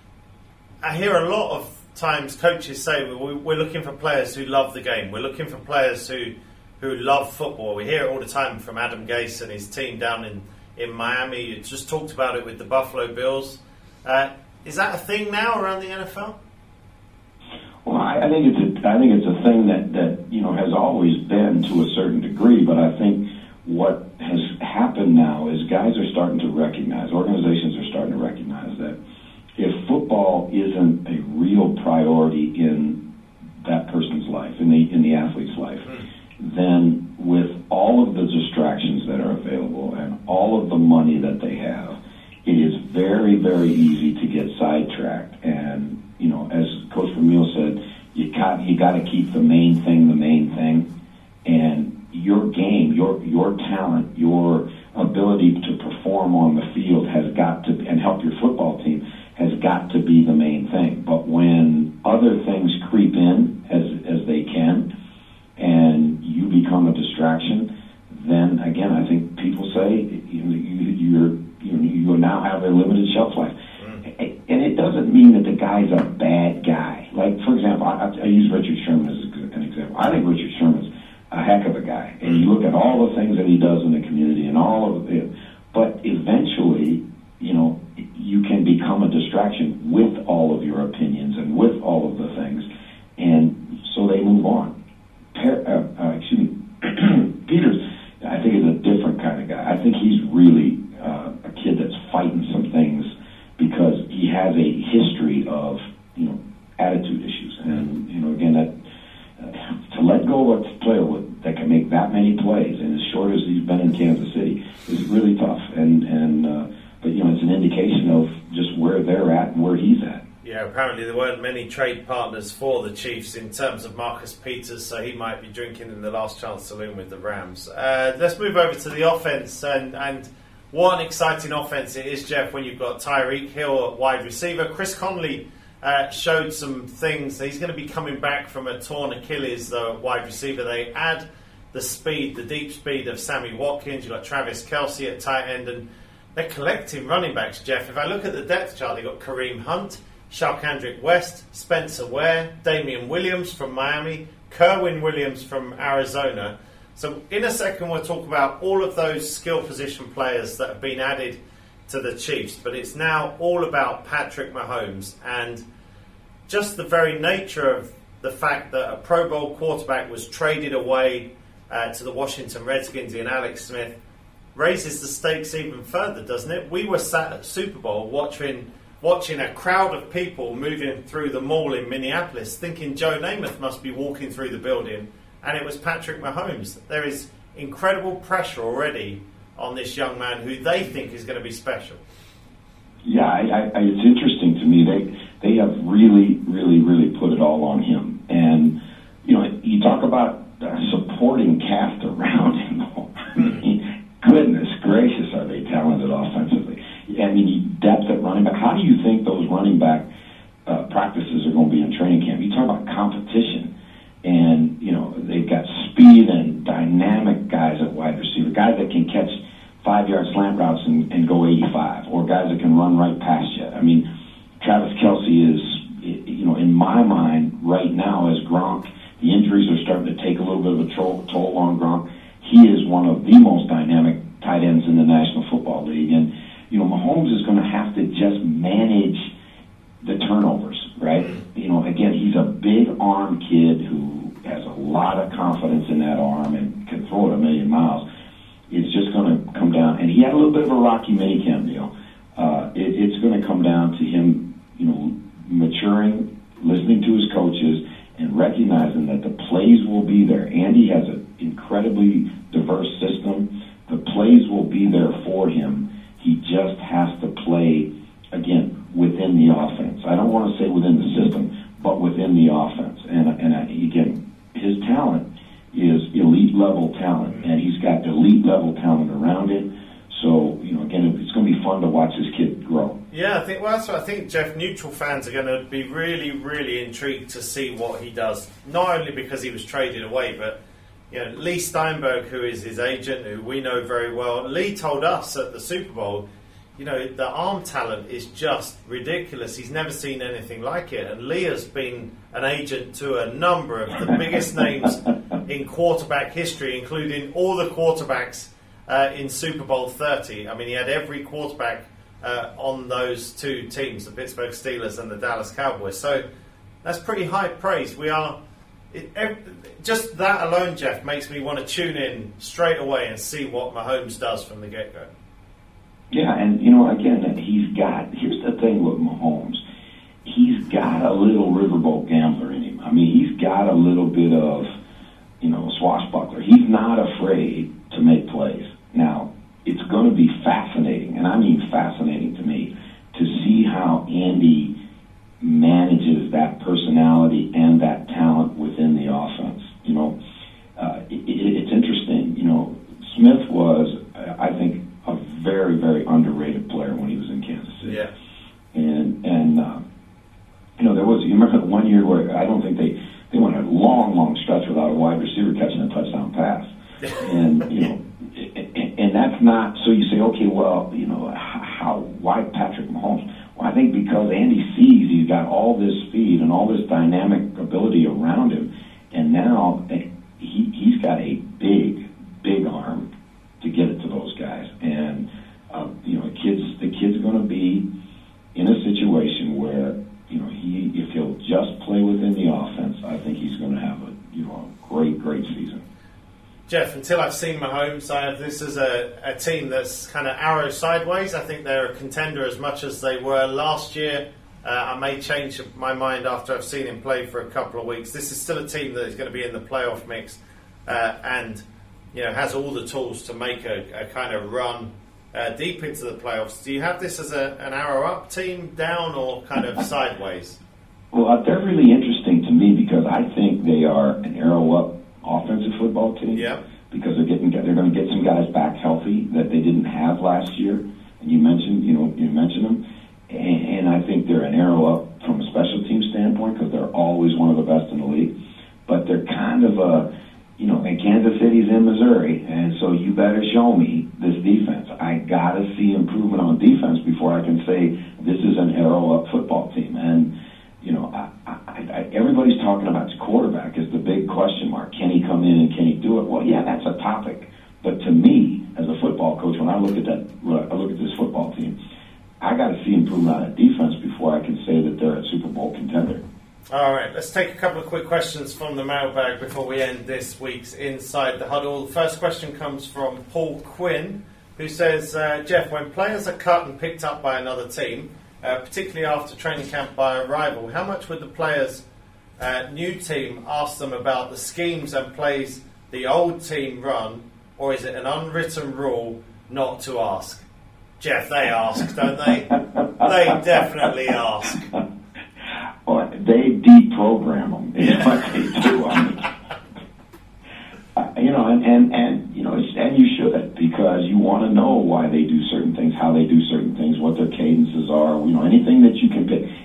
I hear a lot of times coaches say we're looking for players who love the game. We're looking for players who love football. We hear it all the time from Adam Gase and his team down in Miami. You just talked about it with the Buffalo Bills. Is that a thing now around the NFL? Well, I think it's a thing that has always been to a certain degree, but I think what has happened now is guys are starting to recognize, organizations are starting to recognize that if football isn't a real priority in that person's life, in the athlete's life, then with all of the distractions that are available and all of the money that they have, it is very, very easy to get sidetracked. And, as Coach Vermeil said, you got to keep the main thing. And your game, your talent, your ability to perform on the field has got to, and help your football team, has got to be the main thing. But when other things creep in as they can, and you become a distraction, then again, I think people say you now have a limited shelf life. And it doesn't mean that the guy's a bad guy. Like, for example, I use Richard Sherman as an example. I think Richard Sherman's a heck of a guy. And you look at all the things that he does in the community and all of it. But eventually, you can become a distraction with all of your opinions and with all of the things. And so they move on. Peters, I think, is a different kind of guy. I think he's really a kid that's fighting some things because he has a history of, attitude issues. And, again, that to let go of a player that can make that many plays in as short as indication of just where they're at and where he's at. Yeah, apparently there weren't many trade partners for the Chiefs in terms of Marcus Peters, so he might be drinking in the last chance saloon with the Rams. Let's move over to the offense, and what an exciting offense it is, Jeff, when you've got Tyreek Hill at wide receiver. Chris Conley showed some things. He's going to be coming back from a torn Achilles, the wide receiver. They add the speed, the deep speed of Sammy Watkins. You've got Travis Kelce at tight end, and they're collecting running backs, Jeff. If I look at the depth chart, they've got Kareem Hunt, Shalkandrick West, Spencer Ware, Damian Williams from Miami, Kerwin Williams from Arizona. So in a second we'll talk about all of those skill position players that have been added to the Chiefs, but it's now all about Patrick Mahomes, and just the very nature of the fact that a Pro Bowl quarterback was traded away to the Washington Redskins in Alex Smith raises the stakes even further, doesn't it? We were sat at Super Bowl watching a crowd of people moving through the mall in Minneapolis, thinking Joe Namath must be walking through the building, and it was Patrick Mahomes. There is incredible pressure already on this young man who they think is going to be special. Yeah, it's interesting to me. They have really, really, really put it all on him. And, you know, you talk about supporting cast around him. I mean, goodness gracious, are they talented offensively. I mean, depth at running back. How do you think those running back practices are going to be in training camp? You talk about competition. And, you know, they've got speed and dynamic guys at wide receiver, guys that can catch 5-yard slant routes and go 85, or guys that can run right past you. I mean, Travis Kelce is, you know, in my mind right now, as Gronk, the injuries are starting to take a little bit of a toll on Gronk. He is one of the most dynamic tight ends in the National Football League. And, you know, Mahomes is going to have to just manage the turnovers, right? You know, again, he's a big arm kid who has a lot of confidence in that arm and can throw it a million miles. It's just going to come down, and he had a little bit of a rocky minicamp deal. It's going to come down to him, you know, maturing, listening to his coaches, and recognizing that the plays will be there. Andy has an incredibly diverse system. The plays will be there for him. He just has to play, again, within the offense. I don't want to say within the system, but within the offense. And again, his talent is elite level talent, and he's got elite level talent around it. So, you know, again, it's going to be fun to watch this kid grow. Yeah, that's what I think, Jeff. Neutral fans are going to be really, really intrigued to see what he does. Not only because he was traded away, but, you know, Lee Steinberg, who is his agent, who we know very well, Lee told us at the Super Bowl, you know, the arm talent is just ridiculous. He's never seen anything like it. And Lee has been an agent to a number of the biggest names in quarterback history, including all the quarterbacks in Super Bowl 30. I mean, he had every quarterback on those two teams, the Pittsburgh Steelers and the Dallas Cowboys. So that's pretty high praise. Just that alone, Jeff, makes me want to tune in straight away and see what Mahomes does from the get-go. Yeah, and, you know, again, here's the thing with Mahomes. He's got a little riverboat gambler in him. I mean, he's got a little bit of, you know, swashbuckler. He's not afraid to make plays. Now, it's going to be fascinating, and I mean fascinating to me, to see how Andy manages that personality and that talent within the offense. You know, it's interesting. You know, Smith was, I think, a very, very underrated player when he was in Kansas City. Yeah. And you know, you remember one year where I don't think they went a long stretch without a wide receiver catching a touchdown pass. And, you know, and that's not, so you say, okay, well, you know, why Patrick Mahomes? Well, I think because Andy sees he's got all this speed and all this dynamic ability around him, and now he's got a big arm to get it to those guys. And, you know, the kid's going to be in a situation where, you know, if he'll just play within the offense, I think he's going to have a great season. Jeff, until I've seen Mahomes, this is a team that's kind of arrow sideways. I think they're a contender as much as they were last year. I may change my mind after I've seen him play for a couple of weeks. This is still a team that is going to be in the playoff mix and, you know, has all the tools to make a kind of run deep into the playoffs. Do you have this as an arrow up team, down, or kind of sideways? Well, they're really interesting to me because I think they are an arrow up offensive football team. Yeah. Because they're going to get some guys back healthy that they didn't have last year. And you mentioned them. And I think they're an arrow up from a special team standpoint because they're always one of the best in the league. But they're kind of and Kansas City's in Missouri, and so you better show me this defense. I got to see improvement on defense before I can say this is an arrow up football team. And, everybody's talking about his quarterback as the big question mark. Can he come in and can he do it? Well, yeah, that's a topic. But to me, as a football coach, when I look at this football team, I got to see improvement on defense before I can say that they're a Super Bowl contender. All right, let's take a couple of quick questions from the mailbag before we end this week's Inside the Huddle. The first question comes from Paul Quinn, who says, Jeff, when players are cut and picked up by another team, particularly after training camp by a rival, how much would the players' new team ask them about the schemes and plays the old team run, or is it an unwritten rule not to ask? Jeff, they ask, don't they? They definitely ask. Well, they deprogram them. Is what they do. And you should, because you want to know why they do certain things, how they do certain things, what their cadences are. Anything that you can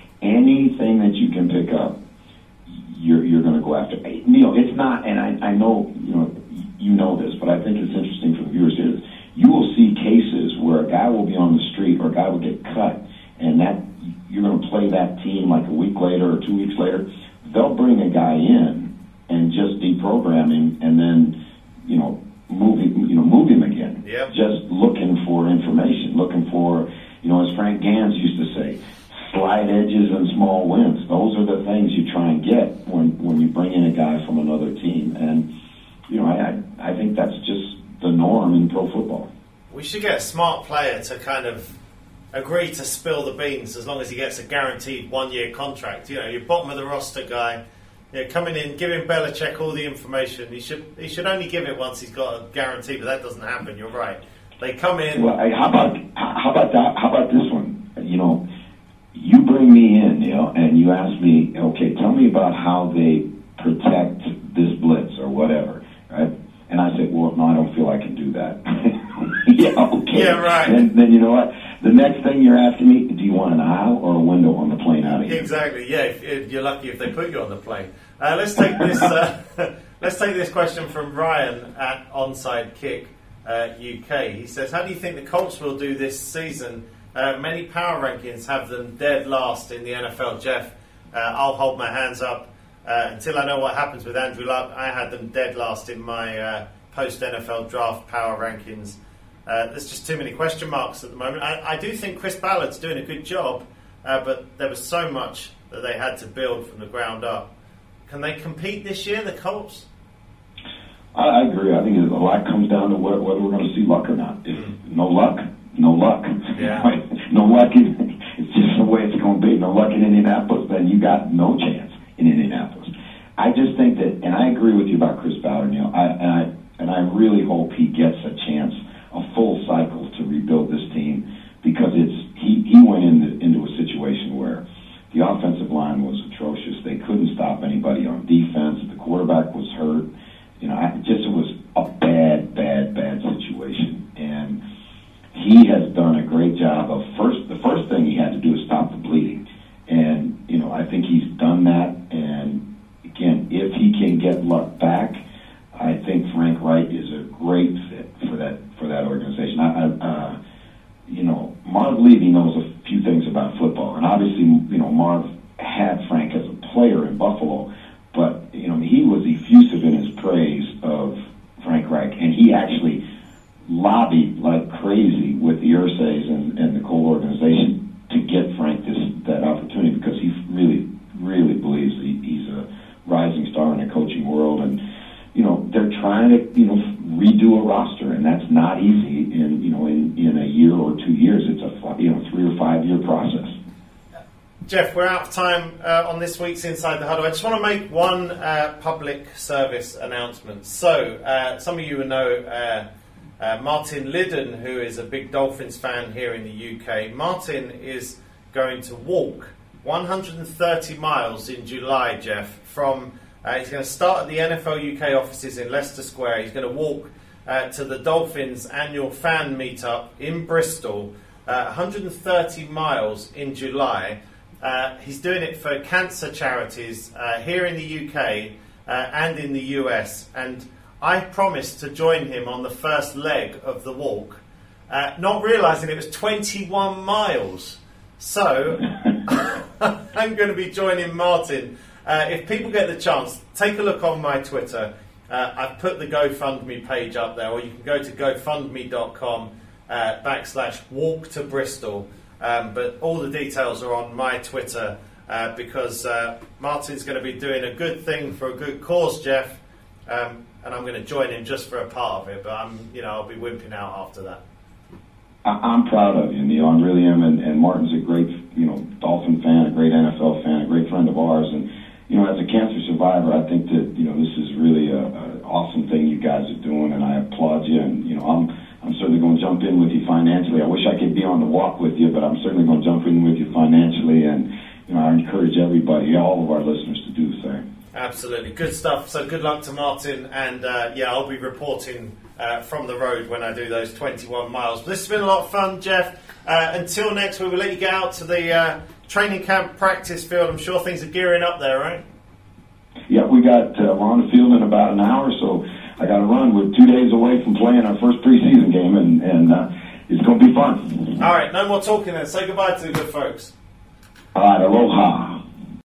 pick up, you're going to go after. It's not, and I know you know this, but I think it's interesting for the viewers here. You will see cases where a guy will be on the street or a guy will get cut, and that you're going to play that team like a week later or 2 weeks later. They'll bring a guy in and just deprogram him, and then move him again. Yep. Just looking for information, looking for as Frank Gans used to say, slight edges and small wins. Those are the things you try and get when you bring in a guy from another team, and I think that's just the norm in pro football. We should get a smart player to kind of agree to spill the beans as long as he gets a guaranteed 1-year contract. Your bottom of the roster guy, coming in, giving Belichick all the information. He should only give it once he's got a guarantee, but that doesn't happen. You're right. They come in. Well, how about this one? You bring me in, and you ask me, okay, tell me about how they protect this blitz or whatever, right? And I say, well, no, I don't feel I can do that. Yeah, okay. Yeah, right. And then you know what? The next thing you're asking me, do you want an aisle or a window on the plane out of here? Exactly. Yeah, you're lucky if they put you on the plane. Let's take this. Let's take this question from Ryan at Onside Kick UK. He says, "How do you think the Colts will do this season? Many power rankings have them dead last in the NFL." Jeff, I'll hold my hands up until I know what happens with Andrew Luck. I had them dead last in my post-NFL draft power rankings. There's just too many question marks at the moment. I do think Chris Ballard's doing a good job, but there was so much that they had to build from the ground up. Can they compete this year, the Colts? I agree. I think a lot comes down to whether we're going to see luck or not. If no luck, no luck. Yeah. Right? No luck, it's just the way it's going to be. No luck in Indianapolis, then you got no chance in Indianapolis. I just think that, and I agree with you about Chris Ballard, and I really hope he gets a chance, a full cycle to rebuild this team, because he went into a situation where the offensive line was atrocious. They couldn't stop anybody on defense. The quarterback was hurt. It was a bad situation. And he has done a great job of the first thing he had to do is stop the bleeding. And, I think he's done that. And again, if he can get Luck back, I think Frank Reich is a great fit for that organization. Marv Levy knows a few things about football, and obviously, Marv had Frank as a player in Buffalo, but he was effusive in his praise of Frank Reich, and he actually lobbied like crazy with the Irsays and the Cole organization to get Frank that opportunity, because he really believes he's a rising star in the coaching world, and they're trying to redo a roster, and that's not easy in a year or 2 years. It's a 3 or 5 year process. Jeff, we're out of time on this week's Inside the Huddle. I just want to make one public service announcement. So, some of you will know Martin Liddon, who is a big Dolphins fan here in the UK. Martin is going to walk 130 miles in July, Jeff, from... he's going to start at the NFL UK offices in Leicester Square. He's going to walk to the Dolphins annual fan meetup in Bristol, 130 miles in July. He's doing it for cancer charities here in the UK and in the US. And I promised to join him on the first leg of the walk, not realising it was 21 miles. So I'm going to be joining Martin. If people get the chance, take a look on my Twitter. I've put the GoFundMe page up there, or you can go to gofundme.com /walk to Bristol. But all the details are on my Twitter because Martin's going to be doing a good thing for a good cause, Jeff. And I'm going to join him just for a part of it, but I'll be wimping out after that. I'm proud of you, Neil. I really am, and Martin's a great, Dolphin fan, a great NFL fan, a great friend of ours, and as a cancer survivor, I think that this is really an awesome thing you guys are doing, and I applaud you. And I'm certainly going to jump in with you financially. I wish I could be on the walk with you, but I'm certainly going to jump in with you financially, and I encourage everybody, all of our listeners, to do the same. Absolutely. Good stuff. So good luck to Martin. And I'll be reporting from the road when I do those 21 miles. But this has been a lot of fun, Jeff. Until next week, we'll let you get out to the training camp practice field. I'm sure things are gearing up there, right? Yeah, we're on the field in about an hour, so I got to run. We're 2 days away from playing our first preseason game, and it's going to be fun. All right, no more talking then. Say goodbye to the good folks. All right, aloha.